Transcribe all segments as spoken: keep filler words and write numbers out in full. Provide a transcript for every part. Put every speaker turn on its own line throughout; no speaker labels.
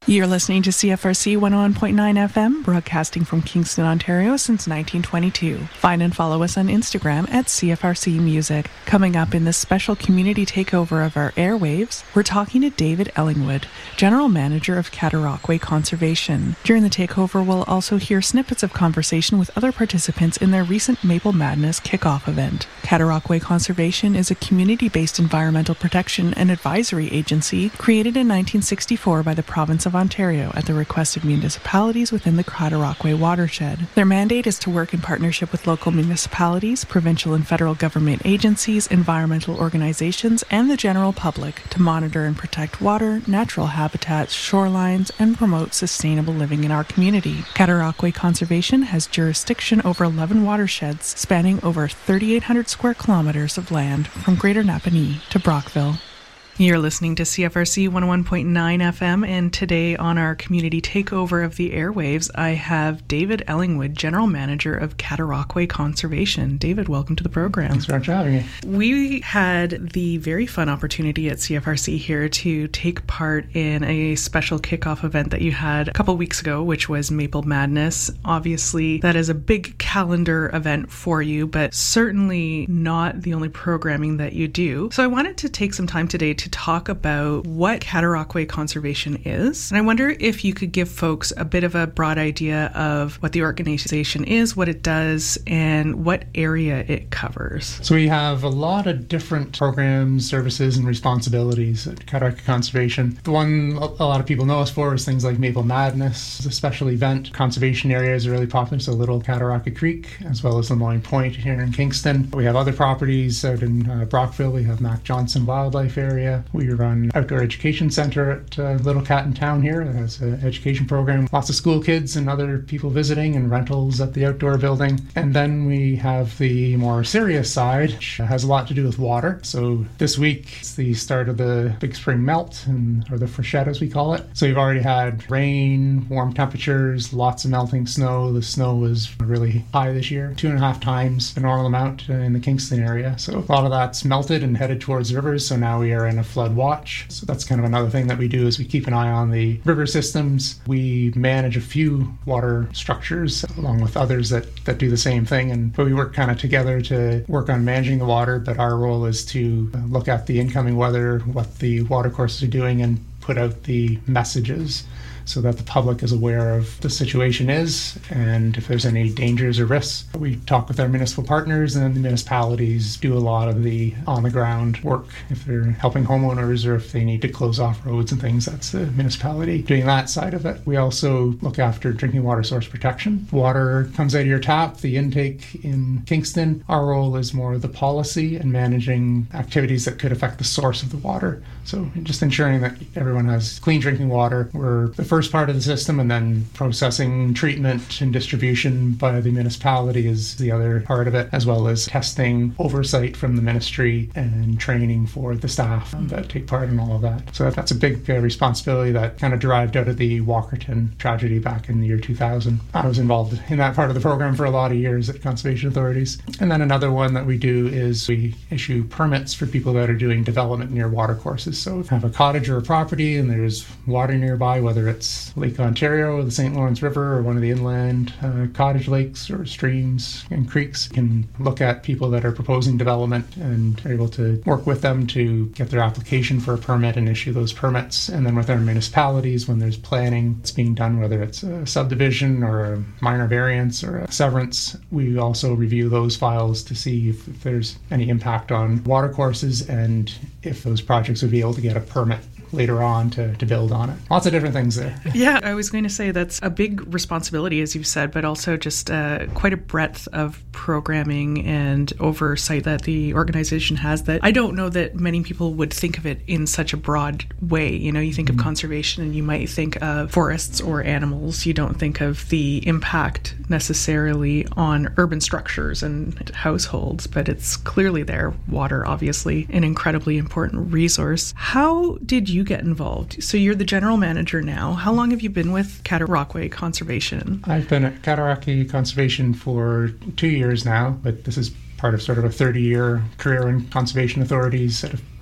You're listening to C F R C one oh one point nine F M, broadcasting from Kingston, Ontario since nineteen twenty-two. Find and follow us on Instagram at C F R C Music. Coming up in this special community takeover of our airwaves, we're talking to David Ellingwood, General Manager of Cataraqui Conservation. During the takeover, we'll also hear snippets of conversation with other participants in their recent Maple Madness kickoff event. Cataraqui Conservation is a community-based environmental protection and advisory agency created in nineteen sixty-four by the province of Ontario at the request of municipalities within the Cataraqui watershed. Their mandate is to work in partnership with local municipalities, provincial and federal government agencies, environmental organizations, and the general public to monitor and protect water, natural habitats, shorelines, and promote sustainable living in our community. Cataraqui Conservation has jurisdiction over eleven watersheds spanning over thirty-eight hundred square kilometers of land from Greater Napanee to Brockville. You're listening to C F R C one oh one point nine F M, and today on our community takeover of the airwaves, I have David Ellingwood, General Manager of Cataraqui Conservation. David, welcome to the program.
Thanks very much for having me.
We had the very fun opportunity at C F R C here to take part in a special kickoff event that you had a couple weeks ago, which was Maple Madness. Obviously, that is a big calendar event for you, but certainly not the only programming that you do. So I wanted to take some time today to talk about what Cataraqui Conservation is. And I wonder if you could give folks a bit of a broad idea of what the organization is, what it does, and what area it covers.
So we have a lot of different programs, services, and responsibilities at Cataraqui Conservation. The one a lot of people know us for is things like Maple Madness. It's a special event. Conservation areas are really popular, so Little Cataraqui Creek, as well as Lemoyne Point here in Kingston. We have other properties out in uh, Brockville. We have Mac Johnson Wildlife Area. We run Outdoor Education Center at uh, Little Cat in town here. It has an education program. Lots of school kids and other people visiting, and rentals at the outdoor building. And then we have the more serious side, which has a lot to do with water. So this week, it's the start of the big spring melt, and or the freshet as we call it. So we've already had rain, warm temperatures, lots of melting snow. The snow was really high this year, two and a half times the normal amount in the Kingston area. So a lot of that's melted and headed towards rivers. So now we are in a flood watch. So that's kind of another thing that we do, is we keep an eye on the river systems. We manage a few water structures along with others that, that do the same thing. And but we work kind of together to work on managing the water. But our role is to look at the incoming weather, what the water courses are doing, and put out the messages so that the public is aware of the situation is, and if there's any dangers or risks. We talk with our municipal partners, and then the municipalities do a lot of the on-the-ground work. If they're helping homeowners or if they need to close off roads and things, that's the municipality doing that side of it. We also look after drinking water source protection. Water comes out of your tap, the intake in Kingston. Our role is more the policy and managing activities that could affect the source of the water. So just ensuring that everyone has clean drinking water. We're the first part of the system, and then processing, treatment, and distribution by the municipality is the other part of it, as well as testing, oversight from the ministry, and training for the staff that take part in all of that. So that's a big uh, responsibility that kind of derived out of the Walkerton tragedy back in the year two thousand. I was involved in that part of the program for a lot of years at conservation authorities. And then another one that we do is we issue permits for people that are doing development near water courses. So if you have a cottage or a property and there's water nearby, whether it's Lake Ontario, the Saint Lawrence River, or one of the inland uh, cottage lakes or streams and creeks, you can look at people that are proposing development and are able to work with them to get their application for a permit and issue those permits. And then with our municipalities, when there's planning that's being done, whether it's a subdivision or a minor variance or a severance, we also review those files to see if, if there's any impact on water courses and if those projects would be able to get a permit later on to, to build on it. Lots of different things there.
Yeah, I was going to say that's a big responsibility, as you've said, but also just uh, quite a breadth of programming and oversight that the organization has that I don't know that many people would think of it in such a broad way. You know, you think mm-hmm. of conservation and you might think of forests or animals. You don't think of the impact necessarily on urban structures and households, but it's clearly there. Water, obviously, an incredibly important resource. How did you get involved? So you're the general manager now. How long have you been with Cataraqui Conservation?
I've been at Cataraqui Conservation for two years now, but this is part of sort of a thirty-year career in conservation authorities at a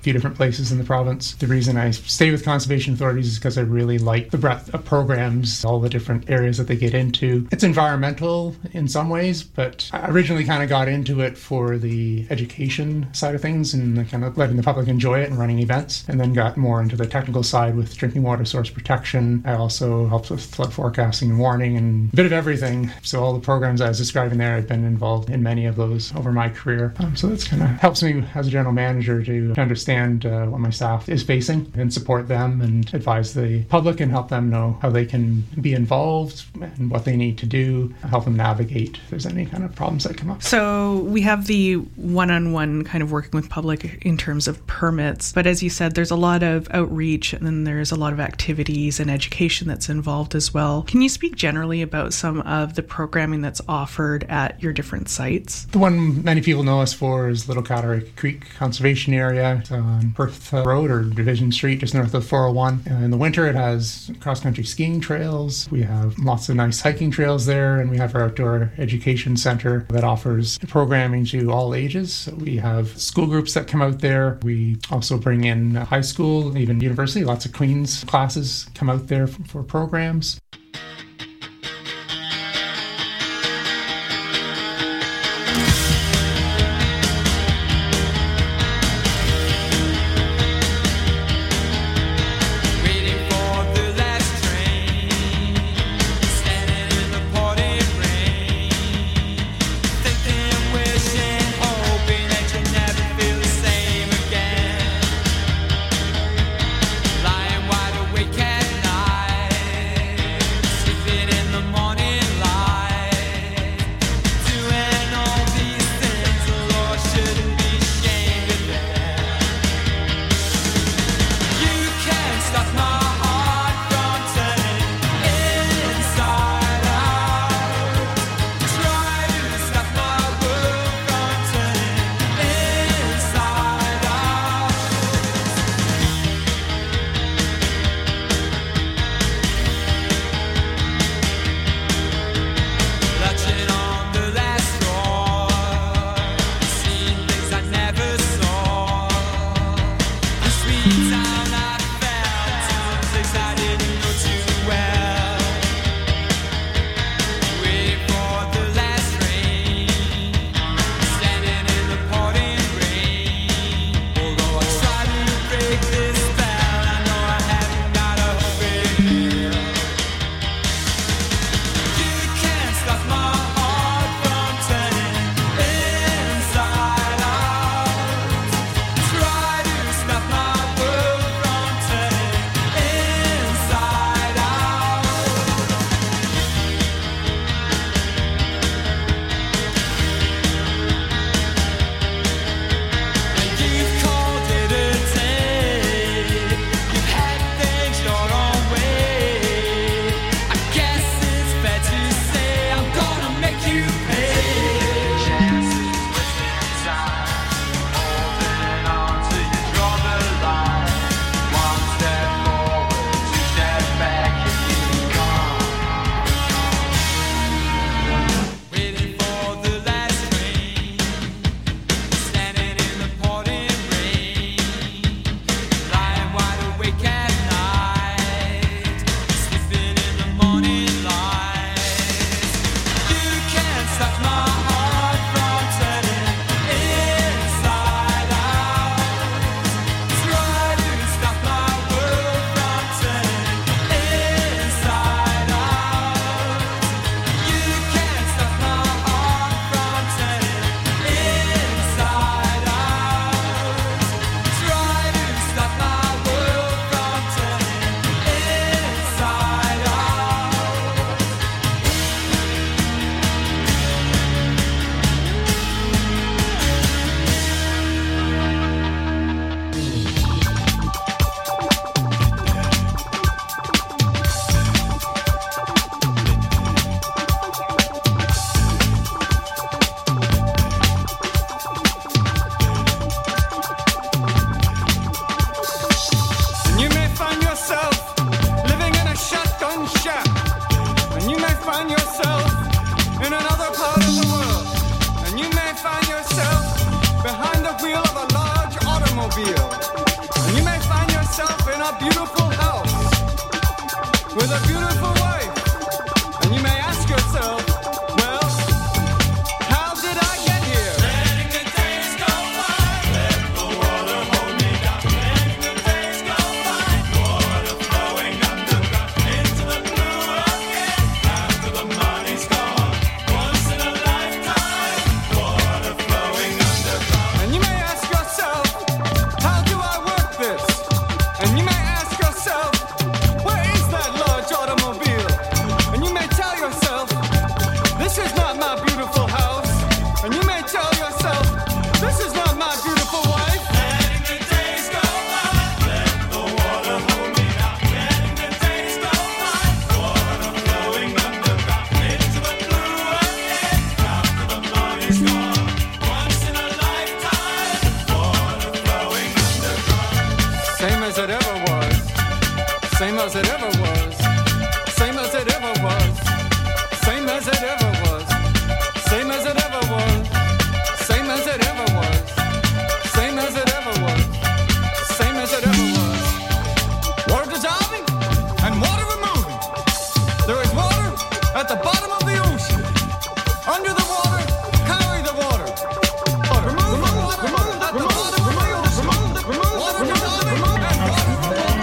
few different places in the province. The reason I stay with conservation authorities is because I really like the breadth of programs, all the different areas that they get into. It's environmental in some ways, but I originally kind of got into it for the education side of things and kind of letting the public enjoy it and running events, and then got more into the technical side with drinking water source protection. I also helped with flood forecasting and warning and a bit of everything. So all the programs I was describing there, I've been involved in many of those over my career. Um, so that's kind of helps me as a general manager to, to understand uh, what my staff is facing and support them and advise the public and help them know how they can be involved and what they need to do, help them navigate if there's any kind of problems that come up.
So we have the one-on-one kind of working with public in terms of permits, but as you said, there's a lot of outreach and then there's a lot of activities and education that's involved as well. Can you speak generally about some of the programming that's offered at your different sites?
The one many people know us for is Little Cataract Creek Conservation Area. It's on Perth Road or Division Street, just north of four oh one. Uh, in the winter, it has cross-country skiing trails. We have lots of nice hiking trails there, and we have our outdoor education center that offers programming to all ages. So we have school groups that come out there. We also bring in high school, even university. Lots of Queen's classes come out there for, for programs.
with a beautiful wife. And you may ask yourself, well, how did I get here? Letting the days go by, let the water hold me down. Letting the days go by, water flowing underground into the blue again. After the money's gone, once in a lifetime, water flowing underground. And you may ask yourself, how do I work this? And you may ask yourself, where is that large automobile? And you may tell yourself, this is not my beautiful house. And you may tell yourself, this is not my beautiful wife. Letting the days go by, let the water hold me down. Letting the days go by, water flowing underground into the blue again. After the money's gone, once in a lifetime, water flowing underground. Same as it ever was. Same as it ever was. Same as it ever was. Same as it ever was. Same as it ever was. Same as it ever was. Same as it ever was. Same as it ever was. Water dissolving and water removing. There is water at the bottom of the ocean. Under the water, carry the water. Water. Remove the water. Remove the water. Remove the water. Remove water dissolving and water removing.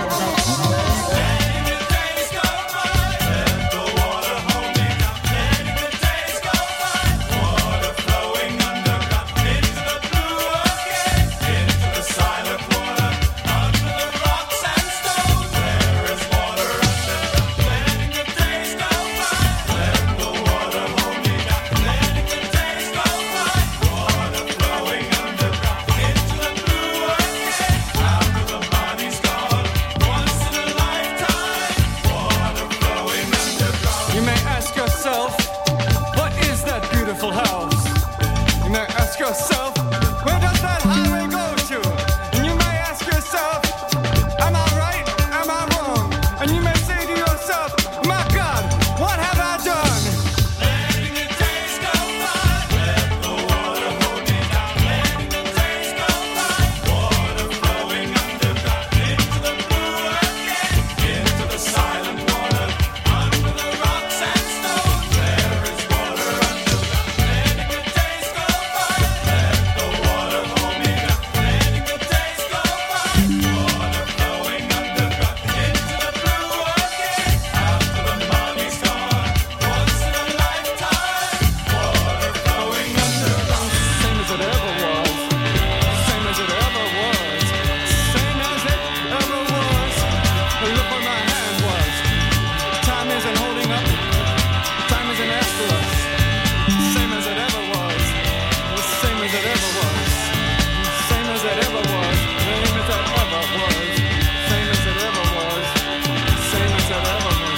Letting the days go by, let the water hold me down. Letting the days go by, water flowing underground into the blue again, into the silent water, under the rocks and stones. There is water underground. Letting the days go by, let the water hold me down. Letting the days go by, water flowing underground into the blue again. After the body's gone, once in a lifetime, water flowing underground. You may ask yourself, what is that beautiful house? You may ask yourself, where does that highway go to? And you may ask yourself, am I right? Am I wrong? And you may say to yourself, my God, what have I done? Letting the days go by, let the water hold me down. Letting the days go by, water flowing underground into the blue again, into the silent water, under the rocks and stones. There is water underground. Letting the days go by, let the water hold me down. Letting the days go by, water flowing underground into the blue again. After the money's gone, once in a lifetime, water flowing underground. Same as it ever was. Same as it ever was. Same as it ever was. Look where my hand was. Time isn't holding up. Time isn't after us. Same as it ever was. Same as it ever was. Same as it ever was. Same as it ever was. Same as it ever was. Same as it ever was.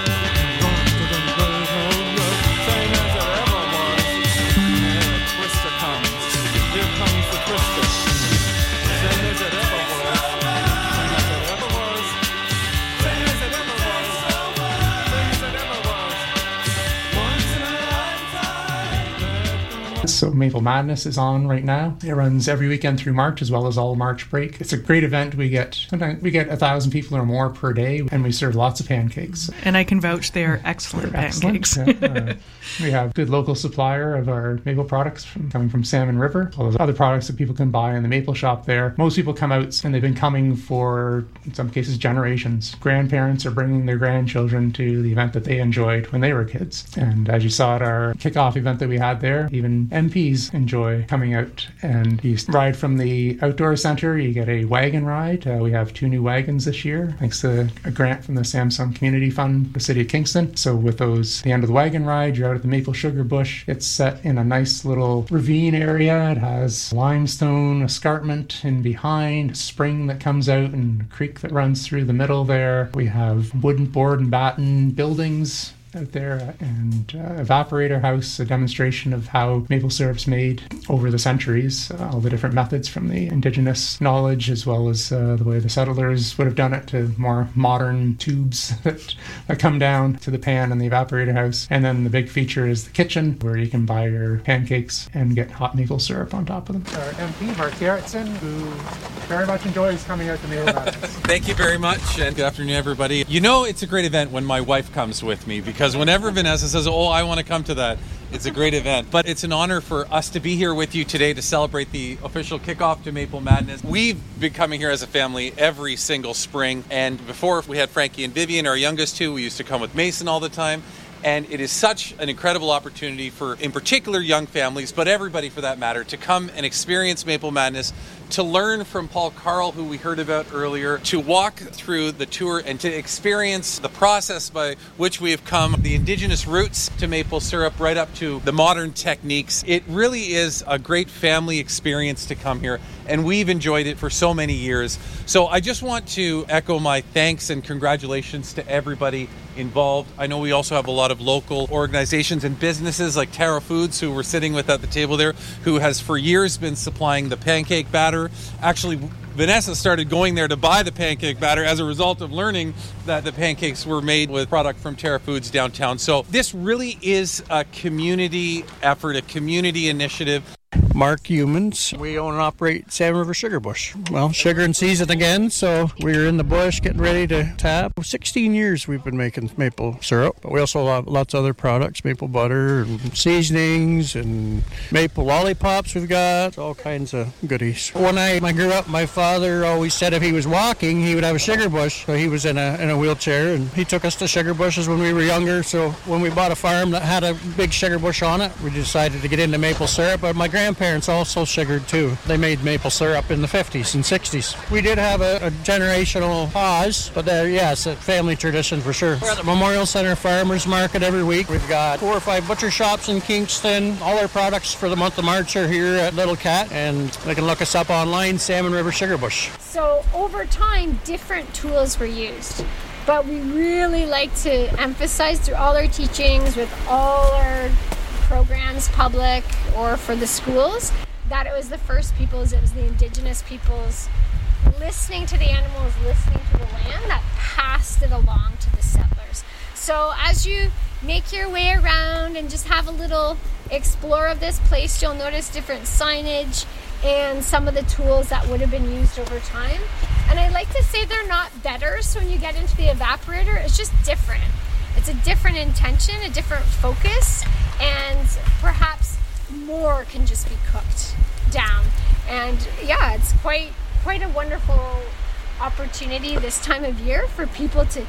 Same as it ever was. Yeah, Twister comes. Here comes the Twister. Same as it ever was. Same as it ever was. Same as it ever was. Same as it ever was. Once in a lifetime.
So Maple Madness is on right now. It runs every weekend through March as well as all March break. It's a great event. We get sometimes we get a thousand people or more per day, and we serve lots of pancakes.
And I can vouch they are excellent
They're
pancakes.
excellent. Yeah, uh, we have good local supplier of our maple products from, coming from Salmon River. All those other products that people can buy in the maple shop there. Most people come out and they've been coming for, in some cases, generations. Grandparents are bringing their grandchildren to the event that they enjoyed when they were kids. And as you saw at our kickoff event that we had there, even M Ps enjoy coming out. And you ride from the outdoor center, you get a wagon ride. Uh, we have two new wagons this year, thanks to a grant from the Samsung Community Fund, the City of Kingston. So with those, the end of the wagon ride, you're out at the maple sugar bush. It's set in a nice little ravine area. It has limestone escarpment in behind, a spring that comes out, and a creek that runs through the middle there. We have wooden board and batten buildings out there, and uh, Evaporator House, a demonstration of how maple syrup's made over the centuries, uh, all the different methods from the indigenous knowledge as well as uh, the way the settlers would have done it to more modern tubes that, that come down to the pan in the Evaporator House. And then the big feature is the kitchen, where you can buy your pancakes and get hot maple syrup on top of them. Our M P, Mark Gerritsen, who very much enjoys coming out to Maple Madness.
Thank you very much, and good afternoon, everybody. You know it's a great event when my wife comes with me, because whenever Vanessa says, oh, I want to come to that, it's a great event. But it's an honor for us to be here with you today to celebrate the official kickoff to Maple Madness. We've been coming here as a family every single spring, and before we had Frankie and Vivian, our youngest two, we used to come with Mason all the time. And it is such an incredible opportunity for, in particular, young families, but everybody for that matter, to come and experience Maple Madness, to learn from Paul Carl, who we heard about earlier, to walk through the tour and to experience the process by which we have come, the indigenous roots to maple syrup right up to the modern techniques. It really is a great family experience to come here, and we've enjoyed it for so many years. So I just want to echo my thanks and congratulations to everybody involved. I know we also have a lot of local organizations and businesses like Terra Foods, who we're sitting with at the table there, who has for years been supplying the pancake batter. Actually, Vanessa started going there to buy the pancake batter as a result of learning that the pancakes were made with product from Terra Foods downtown. So this really is a community effort, a community initiative.
Mark Humans. We own and operate Salmon River Sugar Bush. Well, sugar and season again, so we're in the bush getting ready to tap. sixteen years we've been making maple syrup, but we also have lots of other products, maple butter and seasonings and maple lollipops we've got, all kinds of goodies. When I, I grew up, my father always said if he was walking, he would have a sugar bush. So he was in a, in a wheelchair, and he took us to sugar bushes when we were younger. So when we bought a farm that had a big sugar bush on it, we decided to get into maple syrup, but my grandparents Parents also sugared too. They made maple syrup in the fifties and sixties. We did have a, a generational pause, but uh, yeah, it's a family tradition for sure. We're at the Memorial Center Farmers Market every week. We've got four or five butcher shops in Kingston. All our products for the month of March are here at Little Cat, and they can look us up online, Salmon River Sugar Bush.
So over time, different tools were used. But we really like to emphasize through all our teachings with all our programs, public or for the schools, that it was the first peoples, it was the indigenous peoples listening to the animals, listening to the land, that passed it along to the settlers. So as you make your way around and just have a little explore of this place, you'll notice different signage and some of the tools that would have been used over time. And I like to say they're not better, so when you get into the evaporator, it's just different. It's a different intention, a different focus, and perhaps more can just be cooked down. And yeah, it's quite quite a wonderful opportunity this time of year for people to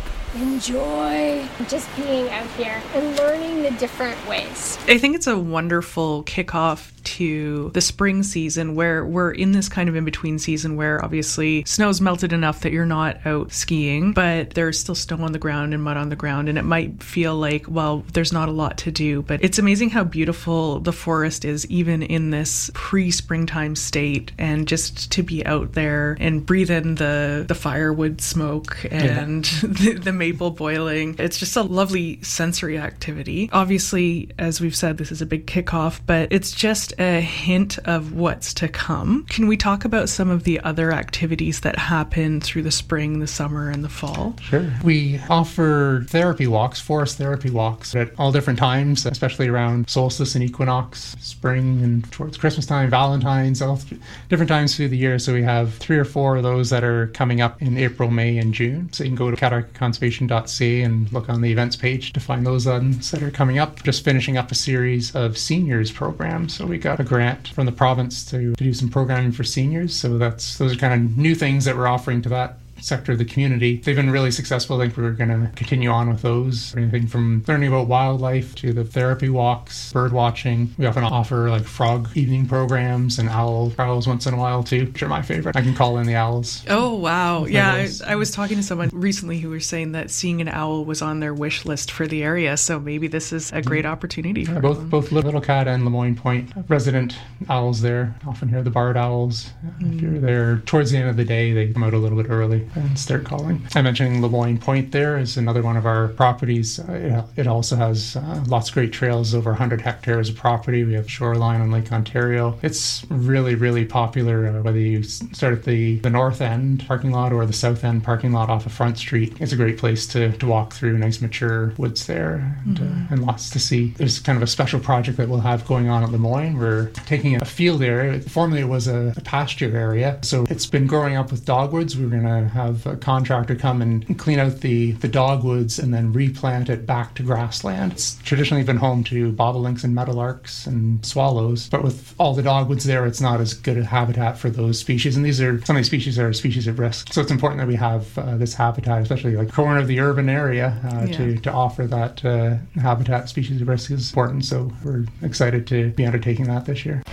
enjoy just being out here and learning the different ways.
I think it's a wonderful kickoff to the spring season, where we're in this kind of in-between season where obviously snow's melted enough that you're not out skiing, but there's still snow on the ground and mud on the ground, and it might feel like, well, there's not a lot to do. But it's amazing how beautiful the forest is even in this pre-springtime state, and just to be out there and breathe in the, the firewood smoke and yeah. the, the maple boiling. It's just a lovely sensory activity. Obviously, as we've said, this is a big kickoff, but it's just a hint of what's to come. Can we talk about some of the other activities that happen through the spring, the summer, and the fall?
Sure. We offer therapy walks, forest therapy walks at all different times, especially around solstice and equinox, spring and towards Christmas time, Valentine's, all th- different times through the year. So we have three or four of those that are coming up in April, May, and June. So you can go to cataracta conservation dot c a and look on the events page to find those ones that are coming up. Just finishing up a series of seniors programs. So we got a grant from the province to, to do some programming for seniors. So that's those are kind of new things that we're offering to that sector of the community. They've been really successful. I think we're going to continue on with those. Anything from learning about wildlife to the therapy walks, bird watching. We often offer like frog evening programs and owl owls once in a while too, which are my favorite. I can call in the owls.
Oh, wow. Yeah, I, I was talking to someone recently who was saying that seeing an owl was on their wish list for the area, so maybe this is a great opportunity for
yeah, both
them.
Both Little Cat and Lemoyne Point resident owls there. Often hear the barred owls. Mm. If you're there towards the end of the day, they come out a little bit early. and start calling. I mentioned Lemoyne Point there is another one of our properties. Uh, it, it also has uh, lots of great trails, over one hundred hectares of property. We have shoreline on Lake Ontario. It's really, really popular, uh, whether you start at the, the north end parking lot or the south end parking lot off of Front Street. It's a great place to, to walk through, nice mature woods there, and, mm-hmm. uh, and lots to see. There's kind of a special project that we'll have going on at Lemoyne. We're taking a field area. Formerly it was a, a pasture area, so it's been growing up with dogwoods. We're going to have a contractor come and clean out the, the dogwoods and then replant it back to grassland. It's traditionally been home to bobolinks and meadowlarks and swallows, but with all the dogwoods there, it's not as good a habitat for those species. And these are some of these species are species at risk. So it's important that we have uh, this habitat, especially like corner of the urban area, uh, yeah. to, to offer that uh, habitat. Species at risk is important. So we're excited to be undertaking that this year.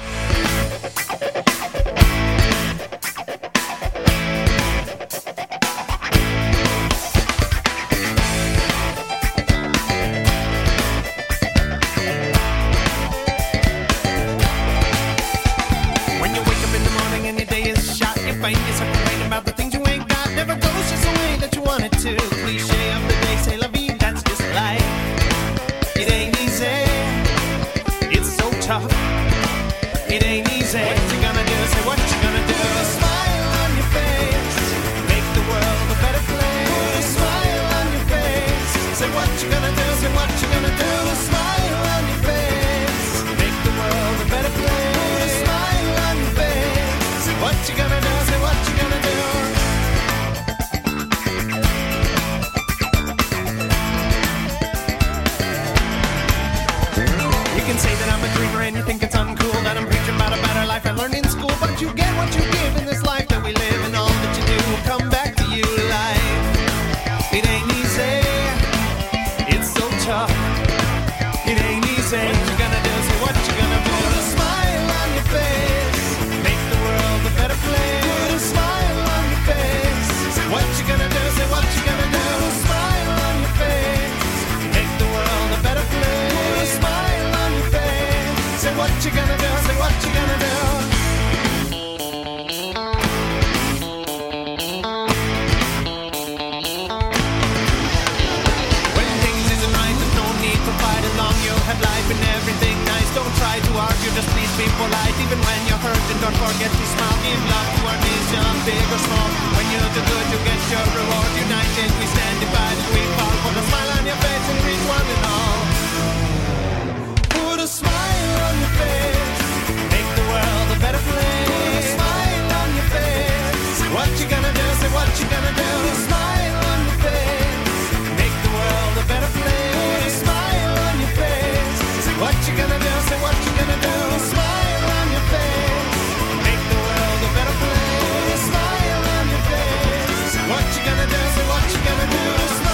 What you gonna do? Say what you gonna do?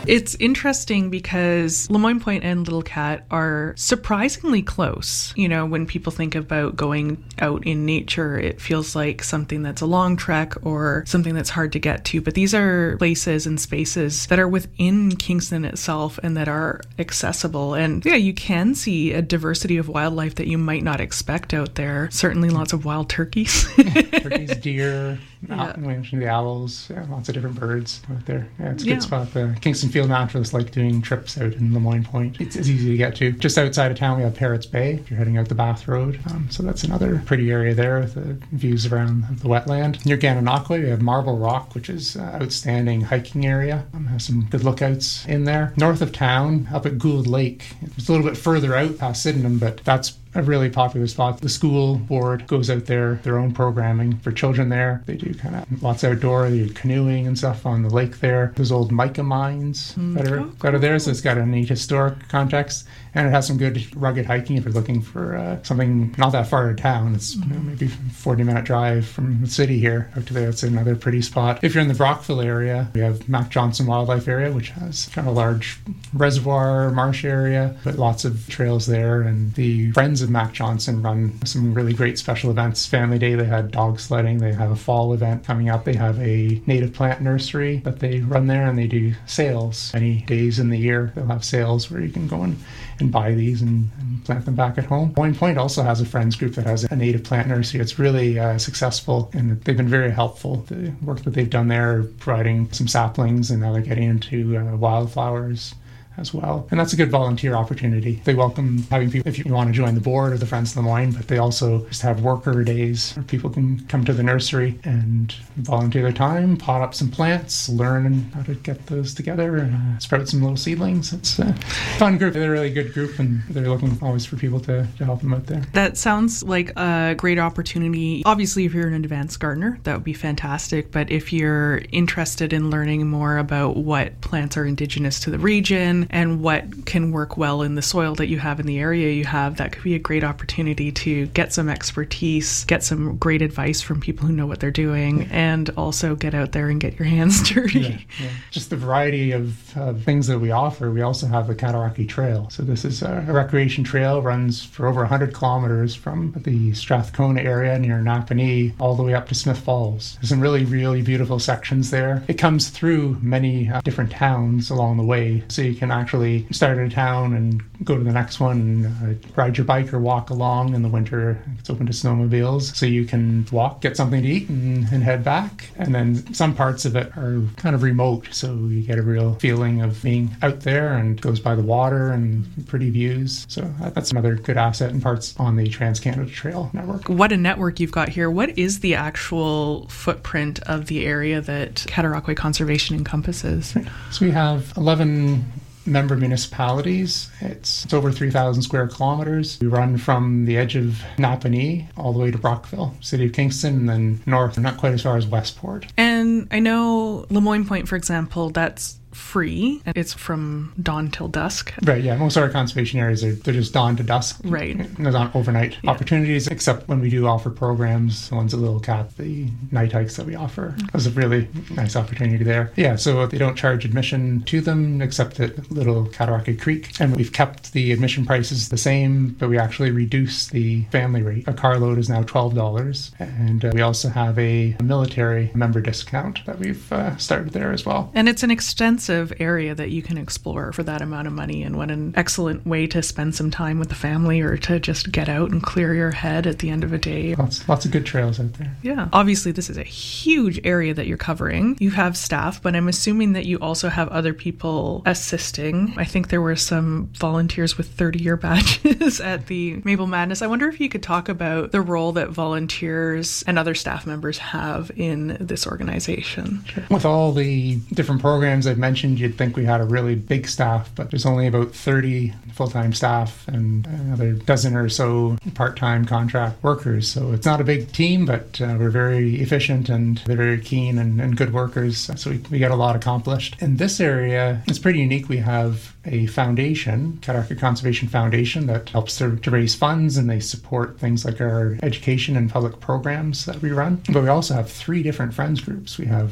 It's interesting because Lemoyne Point and Little Cat are surprisingly close. You know, when people think about going out in nature, it feels like something that's a long trek or something that's hard to get to. But these are places and spaces that are within Kingston itself and that are accessible. And yeah, you can see a diversity of wildlife that you might not expect out there. Certainly lots of wild turkeys.
Turkeys, deer,
Yeah.
we mentioned the owls, yeah, lots of different birds out there. Yeah, it's a good
Yeah.
spot. The Kingston Field Naturalists like doing trips out in Lemoyne Point. It's, it's easy to get to. Just outside of town, we have Parrots Bay, if you're heading out the Bath Road. Um, so that's another pretty area there with the views around the wetland. Near Gananoque, we have Marble Rock, which is an outstanding hiking area. Um, has some good lookouts in there. North of town, up at Gould Lake, it's a little bit further out past Sydenham, but that's a really popular spot. The school board goes out there, their own programming for children there. They do kind of lots outdoor, they do canoeing and stuff on the lake there. There's old mica mines that are
oh,
that are there, so it's got a neat historic context, and it has some good rugged hiking if you're looking for uh, something not that far to town. It's you know, maybe a forty minute drive from the city here out to there. It's another pretty spot. If you're in the Brockville area, we have Mac Johnson Wildlife Area, which has kind of a large reservoir marsh area, but lots of trails there. And the Friends of Mac Johnson run some really great special events. Family Day, they had dog sledding. They have a fall event coming up. They have a native plant nursery that they run there, and they do sales. Any days in the year, they'll have sales where you can go and, and buy these and, and plant them back at home. Lemoyne Point also has a friends group that has a native plant nursery. It's really uh, successful, and they've been very helpful. The work that they've done there, providing some saplings, and now they're getting into uh, wildflowers as well. And that's a good volunteer opportunity. They welcome having people if you want to join the board or the Friends of Lemoyne, but they also just have worker days where people can come to the nursery and volunteer their time, pot up some plants, learn how to get those together, and uh, sprout some little seedlings. It's a fun group. They're a really good group, and they're looking always for people to, to help them out there.
That sounds like a great opportunity. Obviously, if you're an advanced gardener, that would be fantastic. But if you're interested in learning more about what plants are indigenous to the region and what can work well in the soil that you have in the area you have, that could be a great opportunity to get some expertise, get some great advice from people who know what they're doing, and also get out there and get your hands dirty.
Yeah, yeah. Just the variety of, of things that we offer. We also have the Cataraqui Trail. So this is a, a recreation trail, runs for over one hundred kilometers from the Strathcona area near Napanee all the way up to Smith Falls. There's some really, really beautiful sections there. It comes through many uh, different towns along the way, so you can actually start at a town and go to the next one and uh, ride your bike or walk along. In the winter, it's open to snowmobiles, so you can walk, get something to eat, and, and head back. And then some parts of it are kind of remote, so you get a real feeling of being out there, and goes by the water and pretty views. So that's another good asset and parts on the Trans-Canada Trail network.
What a network you've got here. What is the actual footprint of the area that Cataraqui Conservation encompasses?
So we have eleven member municipalities. It's, it's over three thousand square kilometers. We run from the edge of Napanee all the way to Brockville, City of Kingston, and then north, not quite as far as Westport.
And I know Lemoyne Point, for example, that's free. It's from dawn till dusk.
Right, yeah. Most of our conservation areas are they're just dawn to dusk.
Right.
There's not overnight
Yeah.
opportunities, except when we do offer programs. The ones at Little Cat, the night hikes that we offer. There's a really nice opportunity there. Yeah, so they don't charge admission to them, except at Little Cataraqui Creek. And we've kept the admission prices the same, but we actually reduced the family rate. A carload is now twelve dollars. And uh, we also have a military member discount that we've uh, started there as well.
And it's an extensive area that you can explore for that amount of money, and what an excellent way to spend some time with the family, or to just get out and clear your head at the end of a day.
Lots, lots of good trails out there.
Yeah. Obviously, this is a huge area that you're covering. You have staff, but I'm assuming that you also have other people assisting. I think there were some volunteers with thirty-year badges at the Maple Madness. I wonder if you could talk about the role that volunteers and other staff members have in this organization.
With all the different programs I've mentioned, you'd think we had a really big staff, but there's only about thirty full-time staff and another dozen or so part-time contract workers. So it's not a big team, but uh, we're very efficient, and they're very keen and, and good workers. So we, we get a lot accomplished. In this area, it's pretty unique. We have a foundation, Cataraqui Conservation Foundation, that helps to, to raise funds, and they support things like our education and public programs that we run. But we also have three different friends groups. We have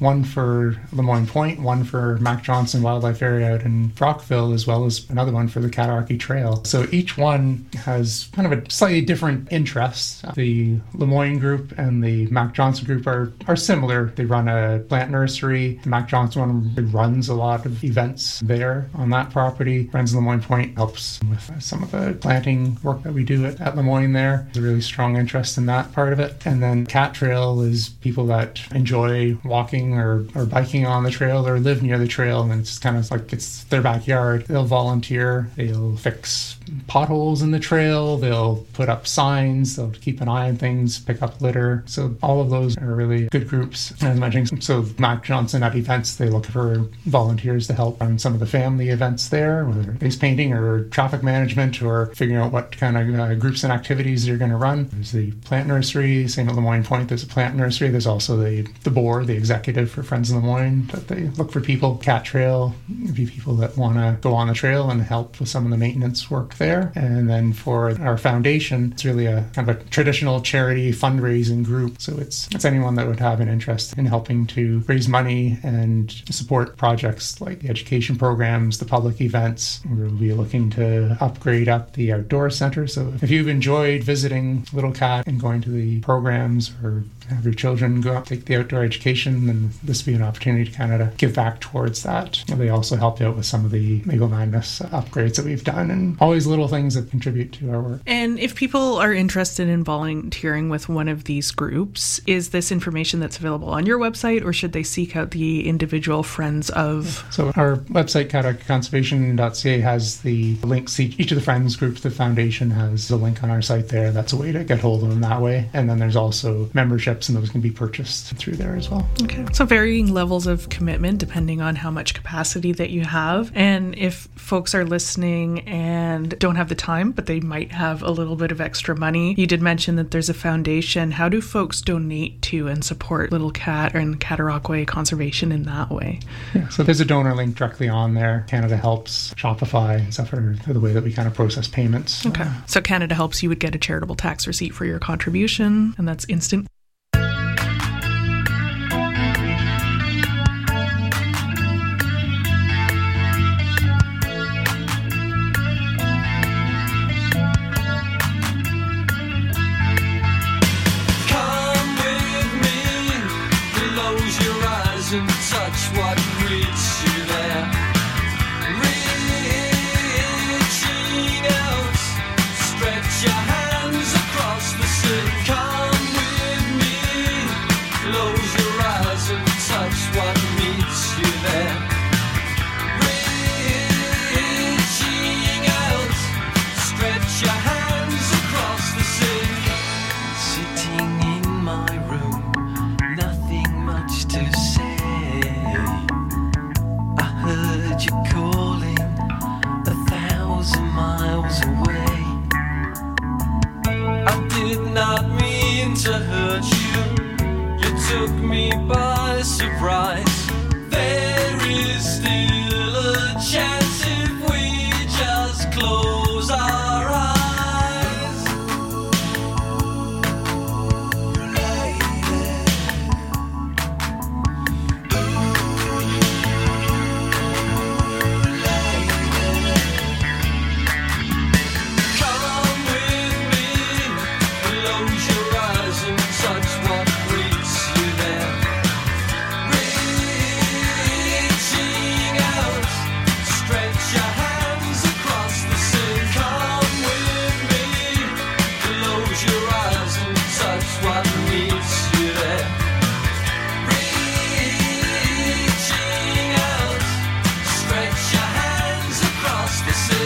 one for Lemoyne Point, one for Mac Johnson Wildlife Area out in Brockville, as well as another one for the Cataraqui Trail. So each one has kind of a slightly different interest. The Lemoyne group and the Mac Johnson group are, are similar. They run a plant nursery. The Mac Johnson one runs a lot of events there on that property. Friends of Lemoyne Point helps with some of the planting work that we do at, at Lemoyne there. There's a really strong interest in that part of it. And then Cat Trail is people that enjoy walking or, or biking on the trail or live near the trail, and it's kind of like it's their backyard. They'll volunteer. They'll fix potholes in the trail. They'll put up signs. They'll keep an eye on things, pick up litter. So all of those are really good groups. As mentioned, so Mac Johnson at events, they look for volunteers to help run some of the family events there, whether face painting or traffic management or figuring out what kind of uh, groups and activities you're going to run. There's the plant nursery, same at Lemoyne Point, there's a plant nursery. There's also the, the board, the executive for Friends of Lemoyne, that they look for people. Cat Trail, be people that want to go on the trail and help with some of the maintenance work there. And then for our foundation, it's really a kind of a traditional charity fundraising group. So it's, it's anyone that would have an interest in helping to raise money and support projects like the education programs, the public events. We'll be looking to upgrade up the outdoor center. So if you've enjoyed visiting Little Cat and going to the programs or have your children go out, take the outdoor education, then this would be an opportunity to kind of give back towards that. They also helped out with some of the Maple Madness upgrades that we've done, and always little things that contribute to our work.
And if people are interested in volunteering with one of these groups, is this information that's available on your website, or should they seek out the individual friends of?
So our website, cataraqui conservation dot c a, has the links. Each of the friends groups, the foundation has a link on our site there. That's a way to get hold of them that way. And then there's also memberships, and those can be purchased through there as well.
Okay. So varying levels of commitment depending on how much capacity that you have. And if folks are listening and don't have the time, but they might have a little bit of extra money, you did mention that there's a foundation. How do folks donate to and support Little Cat and Cataraqui conservation in that way?
Yeah, so there's a donor link directly on there. Canada Helps, Shopify, and stuff are the way that we kind of process payments.
Okay. So Canada Helps, you would get a charitable tax receipt for your contribution, and that's instant.
Come with me, close your eyes and touch what reaches you there. Reaching out, stretch your hands across the sea. Come with me, close your eyes and touch what meets you there. Reaching out, stretch your hands across the sea. Sitting in my room, nothing much to say. I heard you calling a thousand miles away. I did not mean to hurt you. You took me by surprise. There is still a chance if we just close our eyes. Come with me, close your eyes and touch what reaches you there. Reaching out, stretch your hands across the sea. Come with me, close your eyes and touch what meets you there. Reaching out, stretch your hands across the sea.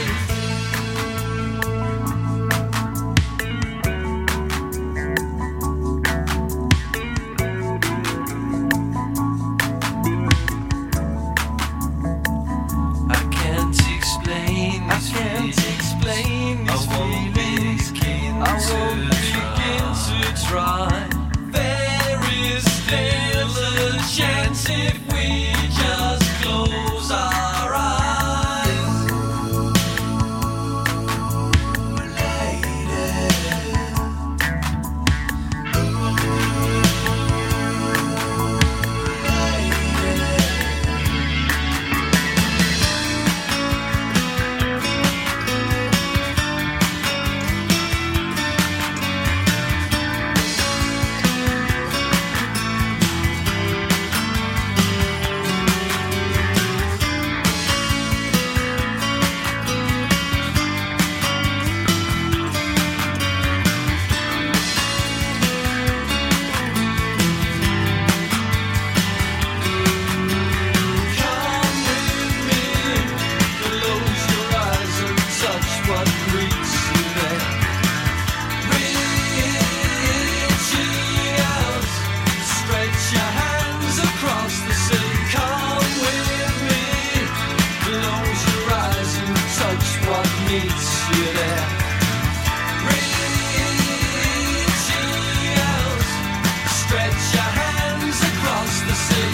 I can't explain these feelings. I won't begin to try. There is still a chance if we just close our eyes. Lady. what greets you there. Reaching out, stretch your hands across the sea. Come with me, close your eyes and touch what meets you there. Reaching out, stretch your hands across the sea.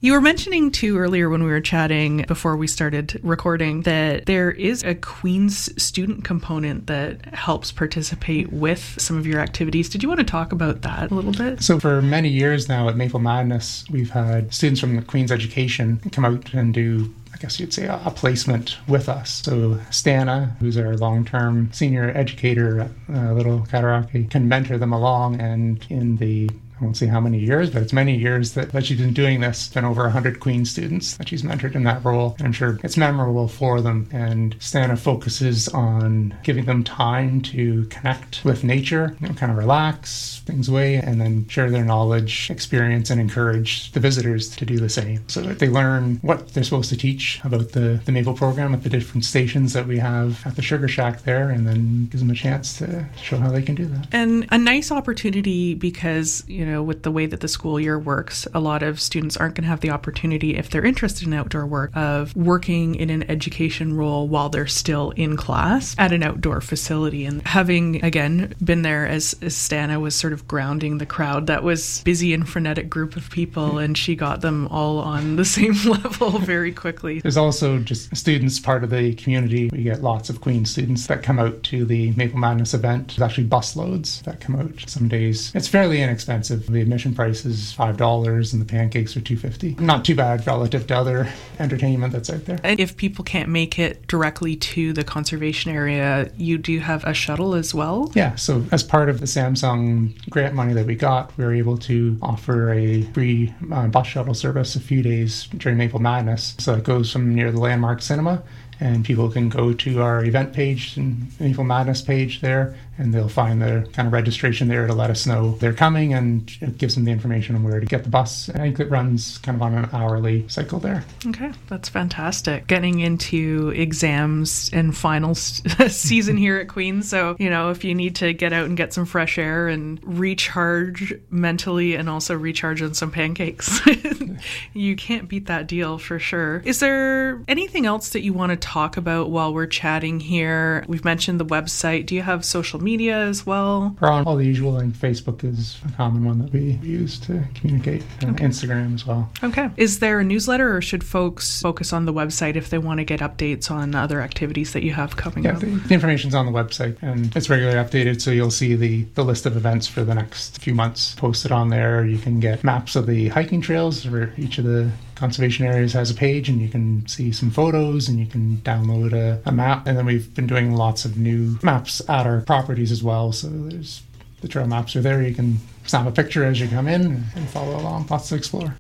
You were mentioning too earlier when we were chatting before we started recording that there is a Queen's student component that helps participate with some of your activities. Did you want to talk about that a little bit?
So for many years now at Maple Madness, we've had students from the Queen's Education come out and do, I guess you'd say, a placement with us. So Stana, who's our long-term senior educator at uh, Little Cataraqui, can mentor them along, and in the I won't say how many years, but it's many years that, that she's been doing this. Been over one hundred Queen students that she's mentored in that role. And I'm sure it's memorable for them. And Stana focuses on giving them time to connect with nature, you know, kind of relax things away, and then share their knowledge, experience, and encourage the visitors to do the same. So that they learn what they're supposed to teach about the, the Maple program at the different stations that we have at the Sugar Shack there, and then gives them a chance to show how they can do that.
And a nice opportunity because, you know, with the way that the school year works, a lot of students aren't going to have the opportunity, if they're interested in outdoor work, of working in an education role while they're still in class at an outdoor facility. And having, again, been there as, as Stana was sort of grounding the crowd, that was busy and frenetic group of people, and she got them all on the same level very quickly.
There's also just students part of the community. We get lots of Queen students that come out to the Maple Madness event. There's actually bus loads that come out some days. It's fairly inexpensive. The admission price is five dollars and the pancakes are two dollars and fifty cents. Not too bad relative to other entertainment that's out there.
And if people can't make it directly to the conservation area, you do have a shuttle as well?
Yeah, so as part of the Samsung grant money that we got, we were able to offer a free uh, bus shuttle service a few days during Maple Madness. So it goes from near the Landmark Cinema, and people can go to our event page and Maple Madness page there, and they'll find the kind of registration there to let us know they're coming, and it gives them the information on where to get the bus. I think it runs kind of on an hourly cycle there.
Okay, that's fantastic. Getting into exams and finals season here at Queen's, so, you know, if you need to get out and get some fresh air and recharge mentally and also recharge on some pancakes, you can't beat that deal for sure. Is there anything else that you want to talk about while we're chatting here? We've mentioned the website. Do you have social media as well?
We're on all the usual. I think Facebook is a common one that we use to communicate, and
okay.
Instagram as well.
Okay. Is there a newsletter, or should folks focus on the website if they want to get updates on other activities that you have coming
yeah,
up?
The, the information's on the website, and it's regularly updated, so you'll see the, the list of events for the next few months posted on there. You can get maps of the hiking trails, where each of the conservation areas has a page, and you can see some photos, and you can download a, a map. And then we've been doing lots of new maps at our properties as well. So there's the trail maps are there. You can snap a picture as you come in and follow along. Lots to explore.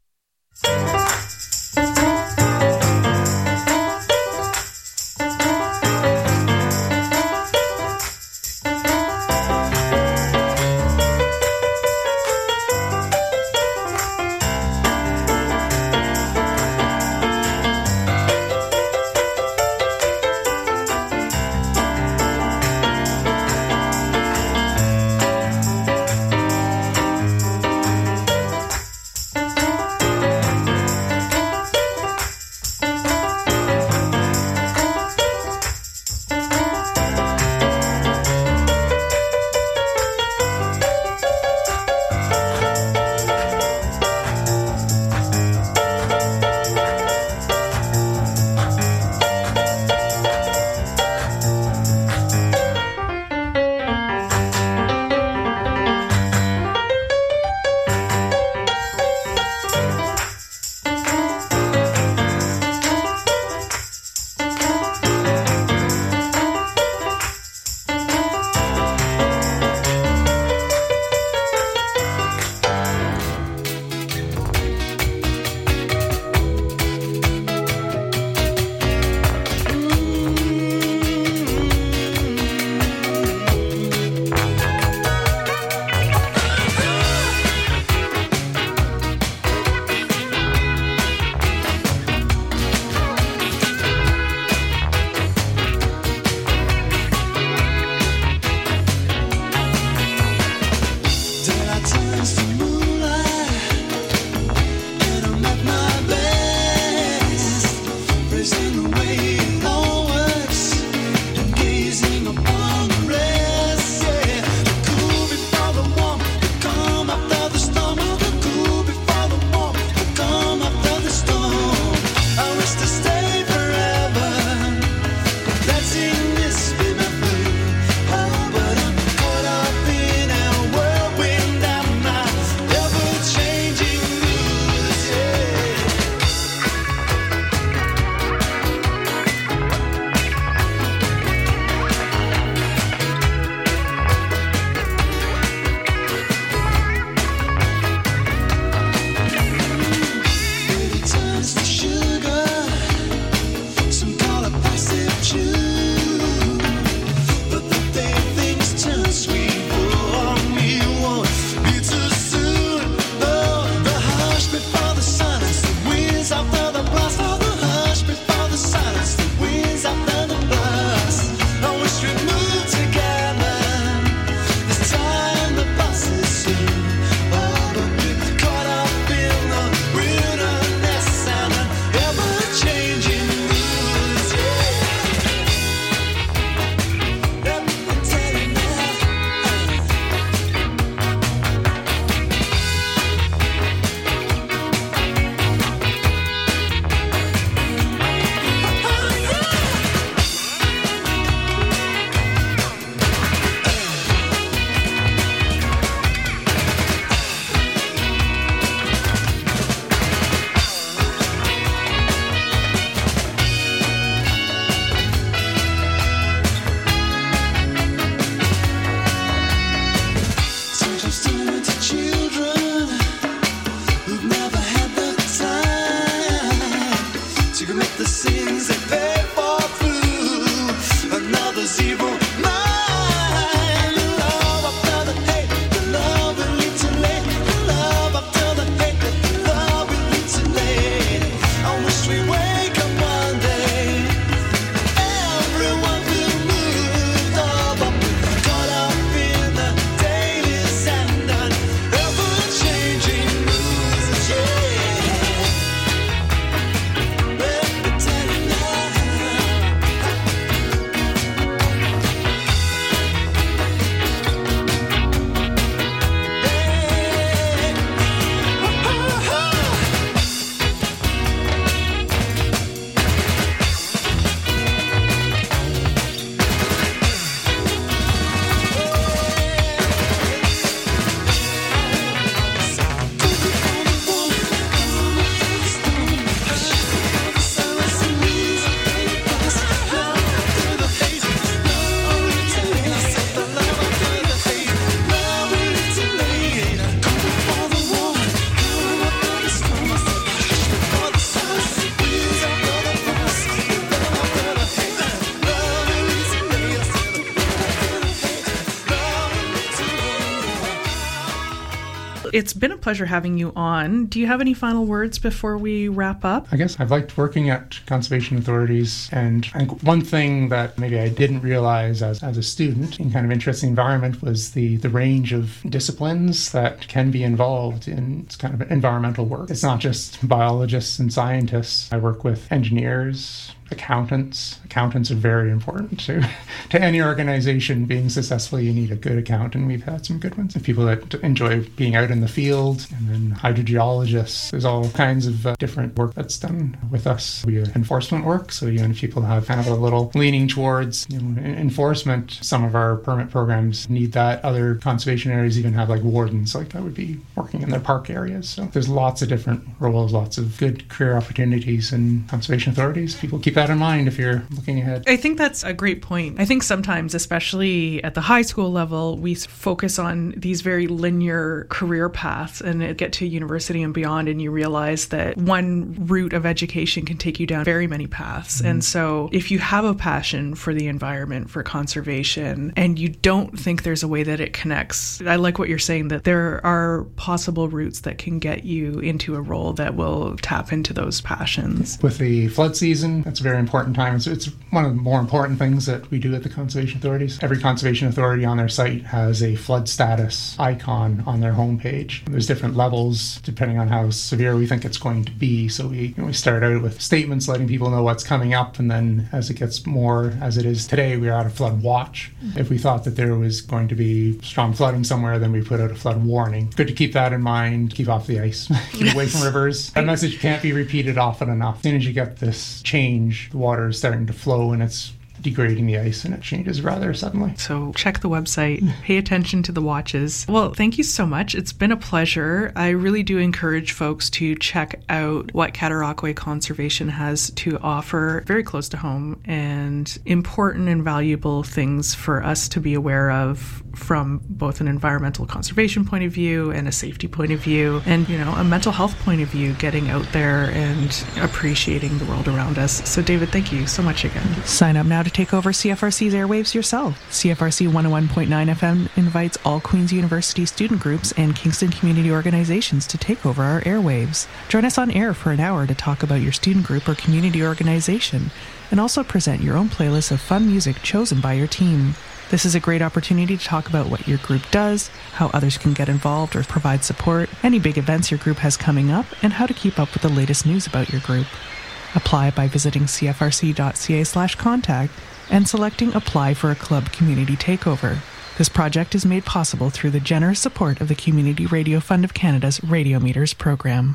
It's been a pleasure having you on. Do you have any final words before we wrap up?
I guess I've liked working at conservation authorities, and I think one thing that maybe I didn't realize as, as a student in kind of interesting environment was the, the range of disciplines that can be involved in kind of environmental work. It's not just biologists and scientists. I work with engineers, accountants. Accountants are very important to, to any organization being successful. You need a good accountant. We've had some good ones. People that enjoy being out in the field, and then hydrogeologists. There's all kinds of uh, different work that's done with us. We do enforcement work, so even if people have kind of a little leaning towards you know, enforcement, some of our permit programs need that. Other conservation areas even have like wardens, like that would be working in their park areas. So there's lots of different roles, lots of good career opportunities in conservation authorities. People keep that in mind if you're looking ahead.
I think that's a great point. I think sometimes, especially at the high school level, we focus on these very linear career paths, and it get to university and beyond, and you realize that one route of education can take you down very many paths. Mm-hmm. And so if you have a passion for the environment, for conservation, and you don't think there's a way that it connects, I like what you're saying, that there are possible routes that can get you into a role that will tap into those passions.
With the flood season, that's a very important time. It's, it's one of the more important things that we do at the conservation authorities. Every conservation authority on their site has a flood status icon on their homepage. There's different levels depending on how severe we think it's going to be. So we, you know, we start out with statements letting people know what's coming up, and then as it gets more, as it is today, we are at a flood watch. Mm-hmm. If we thought that there was going to be strong flooding somewhere, then we put out a flood warning. Good to keep that in mind. Keep off the ice. Keep away from rivers. That message can't be repeated often enough. As soon as you get this change, the water is starting to flow and it's degrading the ice, and it changes rather suddenly.
So check the website, pay attention to the watches. Well, thank you so much. It's been a pleasure. I really do encourage folks to check out what Cataraqui Conservation has to offer, very close to home, and important and valuable things for us to be aware of from both an environmental conservation point of view and a safety point of view, and, you know, a mental health point of view, getting out there and appreciating the world around us. So David, thank you so much again. Sign up now to take over C F R C's airwaves yourself. C F R C one oh one point nine F M invites all Queen's University student groups and Kingston community organizations to take over our airwaves. Join us on air for an hour to talk about your student group or community organization, and also present your own playlist of fun music chosen by your team. This is a great opportunity to talk about what your group does, how others can get involved or provide support, any big events your group has coming up, and how to keep up with the latest news about your group. Apply by visiting c f r c dot c a slash contact and selecting Apply for a Club Community Takeover. This project is made possible through the generous support of the Community Radio Fund of Canada's Radio Meters program.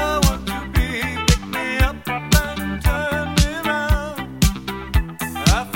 I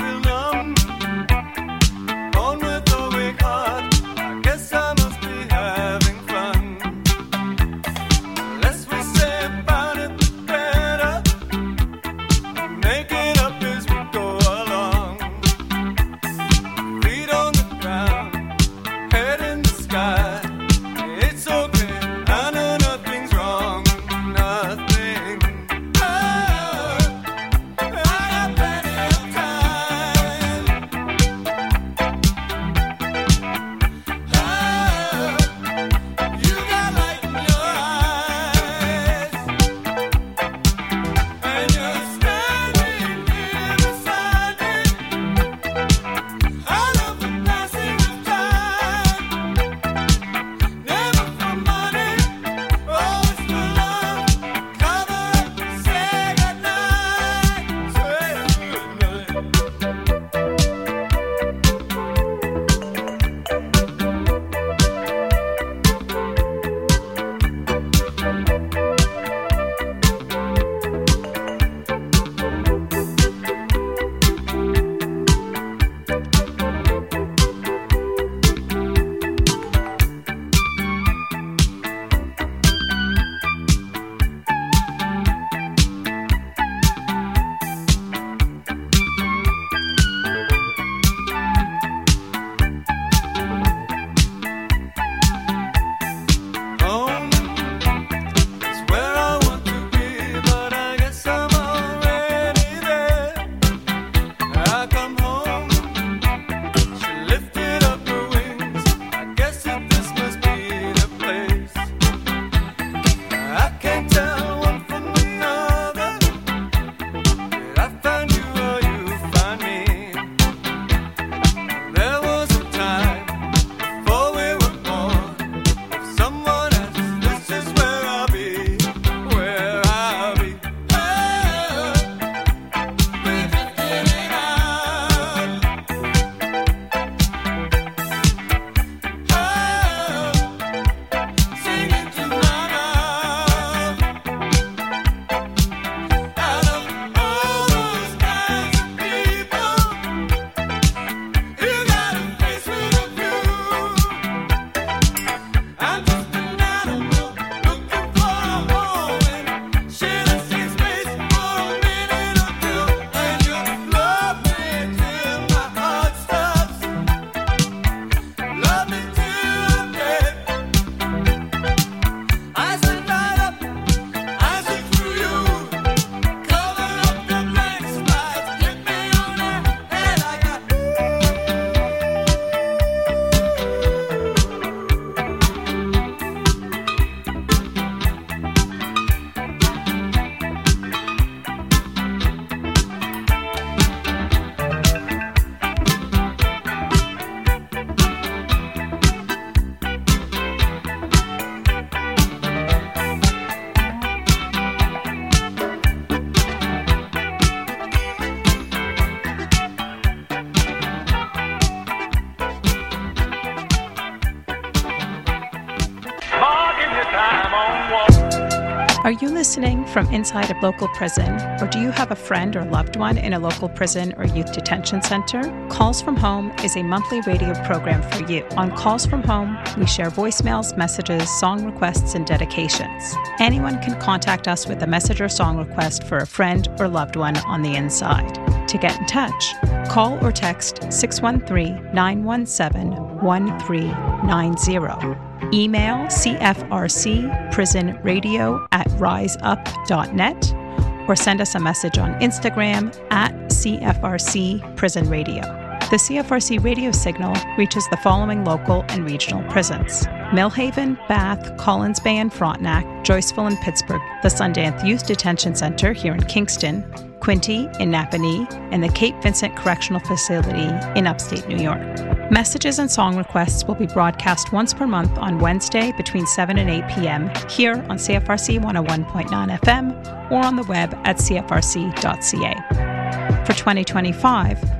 Are you listening from inside a local prison, or do you have a friend or loved one in a local prison or youth detention center? Calls from Home is a monthly radio program for you. On Calls from Home, we share voicemails, messages, song requests, and dedications. Anyone can contact us with a message or song request for a friend or loved one on the inside. To get in touch, call or text six one three, nine one seven, one three nine zero. Email C F R C prison radio at riseup dot net or send us a message on Instagram at C F R C prison radio. The C F R C radio signal reaches the following local and regional prisons: Millhaven, Bath, Collins Bay and Frontenac, Joyceville and Pittsburgh, the Sundance Youth Detention Center here in Kingston, Quinte in Napanee, and the Cape Vincent Correctional Facility in upstate New York. Messages and song requests will be broadcast once per month on Wednesday between seven and eight p.m. here on C F R C one oh one point nine F M or on the web at C F R C dot C A. For twenty twenty-five,